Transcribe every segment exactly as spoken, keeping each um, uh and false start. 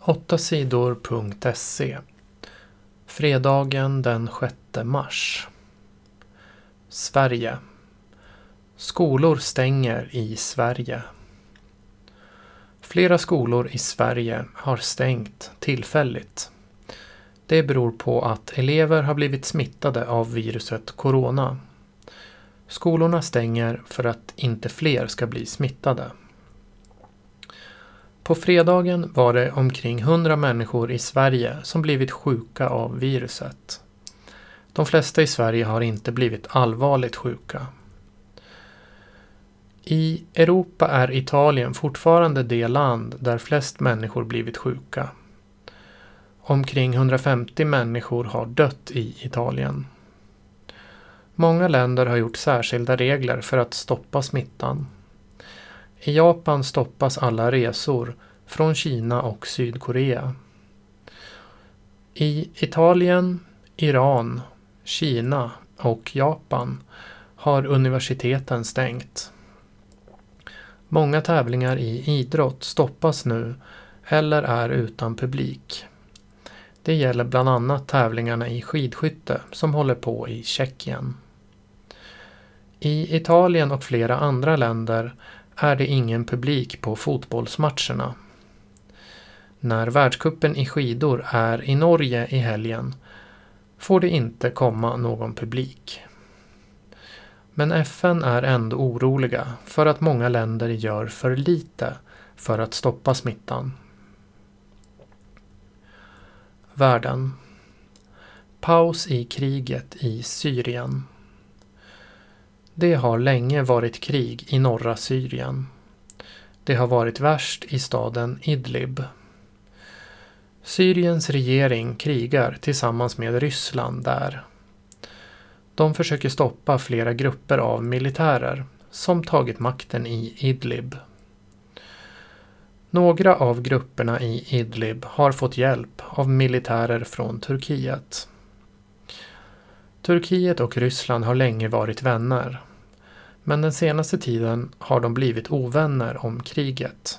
åtta sidor punkt se. Fredagen den sjätte mars. Sverige. Skolor stänger i Sverige. Flera skolor i Sverige har stängt tillfälligt. Det beror på att elever har blivit smittade av viruset corona. Skolorna stänger för att inte fler ska bli smittade. På fredagen var det omkring hundra människor i Sverige som blivit sjuka av viruset. De flesta i Sverige har inte blivit allvarligt sjuka. I Europa är Italien fortfarande det land där flest människor blivit sjuka. Omkring hundrafemtio människor har dött i Italien. Många länder har gjort särskilda regler för att stoppa smittan. I Japan stoppas alla resor från Kina och Sydkorea. I Italien, Iran, Kina och Japan har universiteten stängt. Många tävlingar i idrott stoppas nu eller är utan publik. Det gäller bland annat tävlingarna i skidskytte som håller på i Tjeckien. I Italien och flera andra länder är det ingen publik på fotbollsmatcherna. När världscupen i skidor är i Norge i helgen får det inte komma någon publik. Men F N är ändå oroliga för att många länder gör för lite för att stoppa smittan. Världen. Paus i kriget i Syrien. Det har länge varit krig i norra Syrien. Det har varit värst i staden Idlib. Syriens regering krigar tillsammans med Ryssland där. De försöker stoppa flera grupper av militärer som tagit makten i Idlib. Några av grupperna i Idlib har fått hjälp av militärer från Turkiet. Turkiet och Ryssland har länge varit vänner, men den senaste tiden har de blivit ovänner om kriget.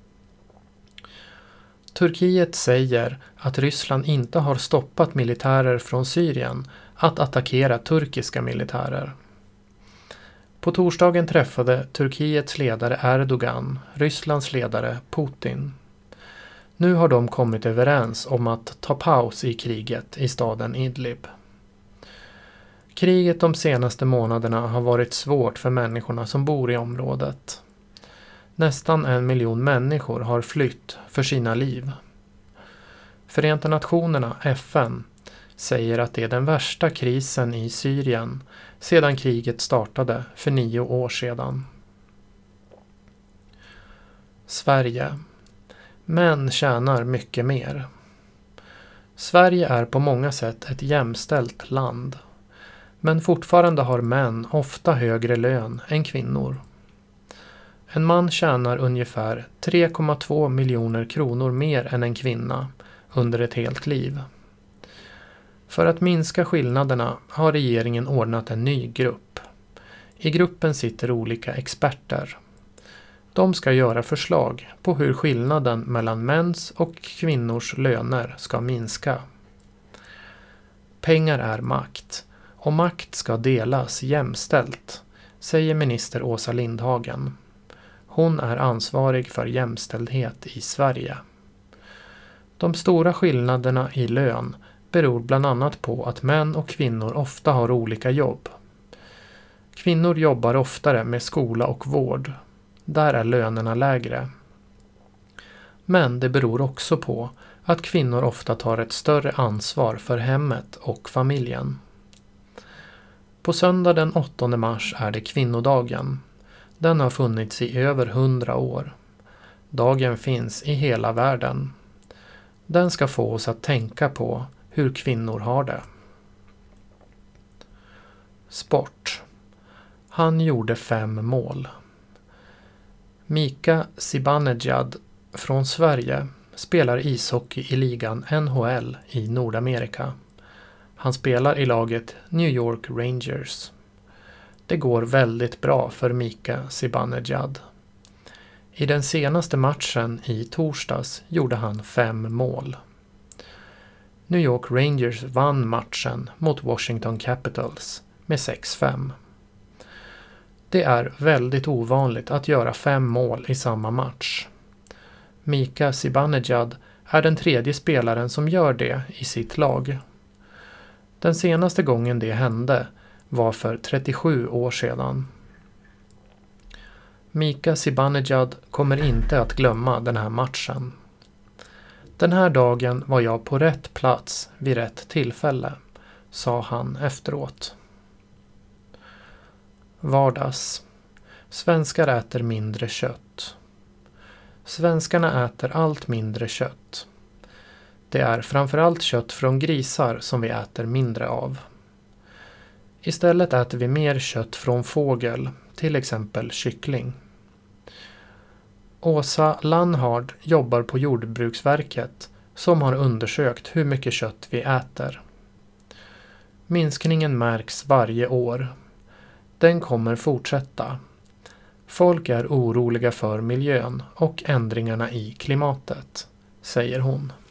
Turkiet säger att Ryssland inte har stoppat militärer från Syrien att attackera turkiska militärer. På torsdagen träffade Turkiets ledare Erdogan Rysslands ledare Putin. Nu har de kommit överens om att ta paus i kriget i staden Idlib. Kriget de senaste månaderna har varit svårt för människorna som bor i området. Nästan en miljon människor har flytt för sina liv. Förenta nationerna, F N, säger att det är den värsta krisen i Syrien sedan kriget startade för nio år sedan. Sverige. Män tjänar mycket mer. Sverige är på många sätt ett jämställt land. Men fortfarande har män ofta högre lön än kvinnor. En man tjänar ungefär tre komma två miljoner kronor mer än en kvinna under ett helt liv. För att minska skillnaderna har regeringen ordnat en ny grupp. I gruppen sitter olika experter. De ska göra förslag på hur skillnaden mellan mäns och kvinnors löner ska minska. Pengar är makt. Och makt ska delas jämställt, säger minister Åsa Lindhagen. Hon är ansvarig för jämställdhet i Sverige. De stora skillnaderna i lön beror bland annat på att män och kvinnor ofta har olika jobb. Kvinnor jobbar oftare med skola och vård. Där är lönerna lägre. Men det beror också på att kvinnor ofta tar ett större ansvar för hemmet och familjen. På söndag den åttonde mars är det kvinnodagen. Den har funnits i över hundra år. Dagen finns i hela världen. Den ska få oss att tänka på hur kvinnor har det. Sport. Han gjorde fem mål. Mika Zibanejad från Sverige spelar ishockey i ligan N H L i Nordamerika. Han spelar i laget New York Rangers. Det går väldigt bra för Mika Zibanejad. I den senaste matchen i torsdags gjorde han fem mål. New York Rangers vann matchen mot Washington Capitals med sex fem. Det är väldigt ovanligt att göra fem mål i samma match. Mika Zibanejad är den tredje spelaren som gör det i sitt lag. Den senaste gången det hände var för trettiosju år sedan. Mika Zibanejad kommer inte att glömma den här matchen. Den här dagen var jag på rätt plats vid rätt tillfälle, sa han efteråt. Vardags. Svenskar äter mindre kött. Svenskarna äter allt mindre kött. Det är framförallt kött från grisar som vi äter mindre av. Istället äter vi mer kött från fågel, till exempel kyckling. Åsa Lannhard jobbar på Jordbruksverket som har undersökt hur mycket kött vi äter. Minskningen märks varje år. Den kommer fortsätta. Folk är oroliga för miljön och ändringarna i klimatet, säger hon.